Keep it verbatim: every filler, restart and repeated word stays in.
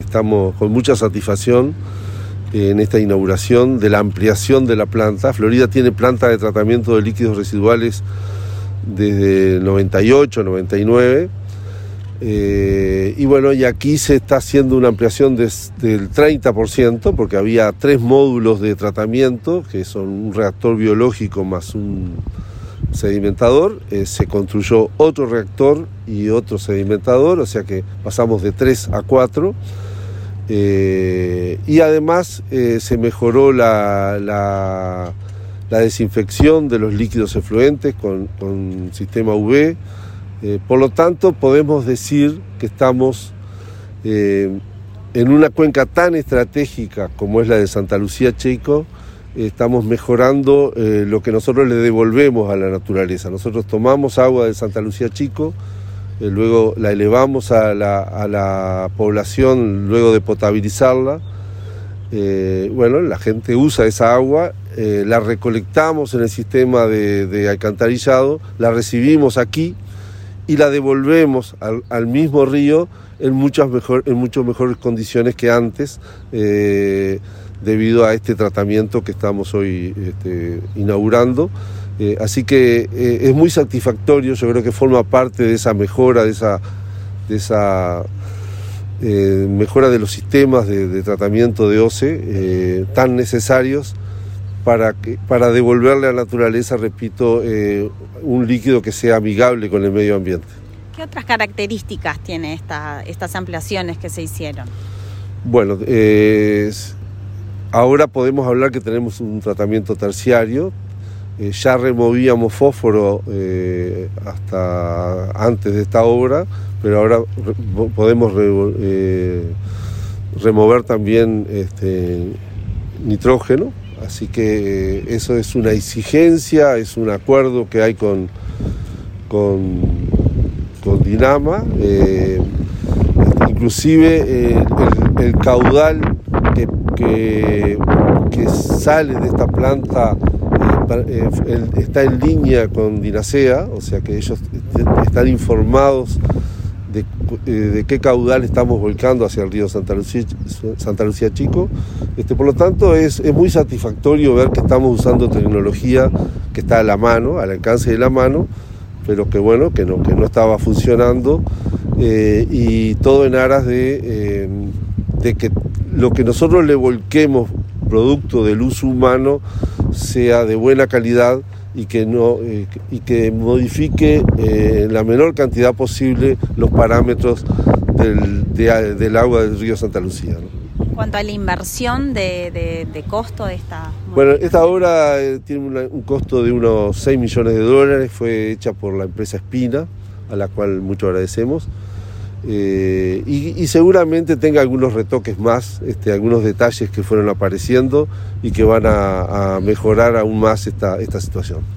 estamos con mucha satisfacción en esta inauguración de la ampliación de la planta. Florida tiene planta de tratamiento de líquidos residuales desde el noventa y ocho, noventa y nueve, eh, y bueno, y aquí se está haciendo una ampliación de, del treinta por ciento, porque había tres módulos de tratamiento, que son un reactor biológico más un sedimentador. Eh, se construyó otro reactor y otro sedimentador, o sea que pasamos de tres a cuatro. Eh, y además eh, se mejoró la, la, la desinfección de los líquidos efluentes con, con sistema U V. Eh, por lo tanto, podemos decir que estamos eh, en una cuenca tan estratégica como es la de Santa Lucía Chico. Eh, estamos mejorando eh, lo que nosotros le devolvemos a la naturaleza. Nosotros tomamos agua de Santa Lucía Chico, Eh, luego la elevamos a la, a la población luego de potabilizarla. Eh, bueno, la gente usa esa agua, eh, la recolectamos en el sistema de, de alcantarillado, la recibimos aquí y la devolvemos al, al mismo río en muchas mejor, en mucho mejores condiciones que antes, eh, debido a este tratamiento que estamos hoy este, inaugurando. Eh, así que eh, es muy satisfactorio. Yo creo que forma parte de esa mejora, de esa, de esa eh, mejora de los sistemas de, de tratamiento de O C E eh, tan necesarios para, que, para devolverle a la naturaleza, repito, eh, un líquido que sea amigable con el medio ambiente. ¿Qué otras características tiene esta, estas ampliaciones que se hicieron? Bueno, eh, ahora podemos hablar que tenemos un tratamiento terciario. Eh, ya removíamos fósforo eh, hasta antes de esta obra, pero ahora re, podemos re, eh, remover también este, nitrógeno, así que eh, eso es una exigencia, es un acuerdo que hay con, con, con Dinama. Eh, inclusive eh, el, el caudal que, que, que sale de esta planta Eh, está en línea con Dinacea, o sea que ellos están informados de, de qué caudal estamos volcando hacia el río Santa Lucía, Santa Lucía Chico. Este, por lo tanto, es, es muy satisfactorio ver que estamos usando tecnología que está a la mano, al alcance de la mano, pero que bueno, que no, que no estaba funcionando, eh, y todo en aras de, eh, de que lo que nosotros le volquemos producto del uso humano sea de buena calidad y que no eh, y que modifique eh, en la menor cantidad posible los parámetros del, de, del agua del río Santa Lucía, ¿no? En cuanto a la inversión de, de, de costo de esta... Bueno, esta obra eh, tiene una, un costo de unos seis millones de dólares, fue hecha por la empresa Espina, a la cual mucho agradecemos. Eh, y, y seguramente tenga algunos retoques más, este, algunos detalles que fueron apareciendo y que van a, a mejorar aún más esta, esta situación.